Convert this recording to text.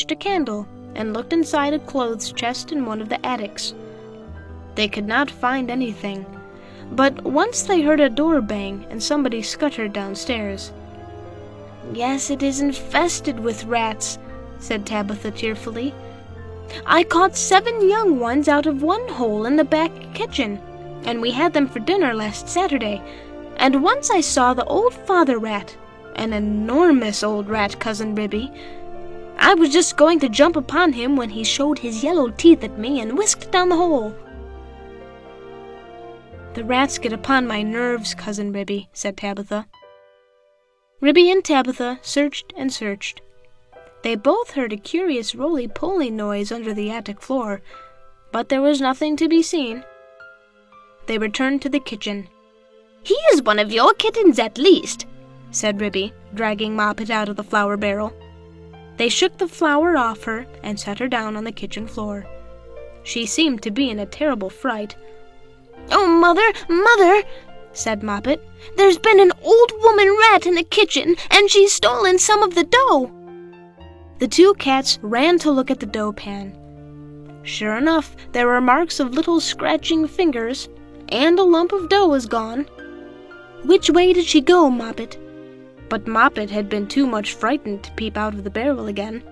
a candle and looked inside a clothes chest in one of the attics. They could not find anything, but once they heard a door bang and somebody scuttered downstairs. "Yes, it is infested with rats," said Tabitha tearfully. "I caught 7 young ones out of one hole in the back kitchen, and we had them for dinner last Saturday. And once I saw the old father rat, an enormous old rat, Cousin Ribby. I was just going to jump upon him when he showed his yellow teeth at me and whisked down the hole." "The rats get upon my nerves, Cousin Ribby," said Tabitha. Ribby and Tabitha searched and searched. They both heard a curious roly-poly noise under the attic floor, but there was nothing to be seen. They returned to the kitchen. "He is one of your kittens at least," said Ribby, dragging Moppet out of the flour barrel. They shook the flour off her and set her down on the kitchen floor. She seemed to be in a terrible fright. "Oh, Mother, Mother!" said Moppet. "There's been an old woman rat in the kitchen, and she's stolen some of the dough." The 2 cats ran to look at the dough pan. Sure enough, there were marks of little scratching fingers, and a lump of dough was gone. "Which way did she go, Moppet?" But Moppet had been too much frightened to peep out of the barrel again.